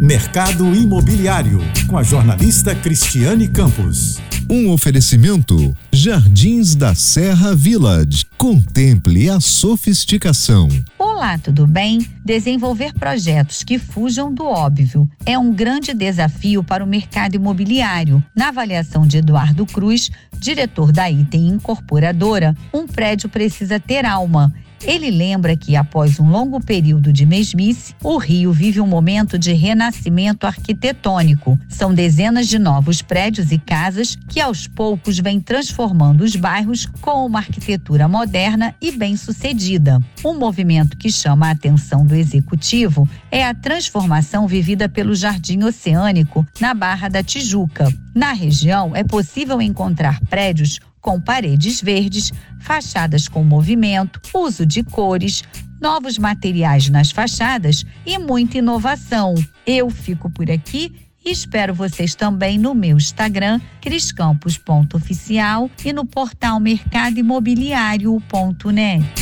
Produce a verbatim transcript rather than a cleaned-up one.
Mercado Imobiliário, com a jornalista Cristiane Campos. Um oferecimento Jardins da Serra Village. Contemple a sofisticação. Olá, tudo bem? Desenvolver projetos que fujam do óbvio é um grande desafio para o mercado imobiliário. Na avaliação de Eduardo Cruz, diretor da Item Incorporadora, um prédio precisa ter alma. Ele lembra que, após um longo período de mesmice, o Rio vive um momento de renascimento arquitetônico. São dezenas de novos prédios e casas que, aos poucos, vêm transformando os bairros com uma arquitetura moderna e bem-sucedida. Um movimento que chama a atenção do executivo é a transformação vivida pelo Jardim Oceânico, na Barra da Tijuca. Na região, é possível encontrar prédios com paredes verdes, fachadas com movimento, uso de cores, novos materiais nas fachadas e muita inovação. Eu fico por aqui e espero vocês também no meu Instagram, criscampos ponto oficial, e no portal mercado imobiliário ponto net.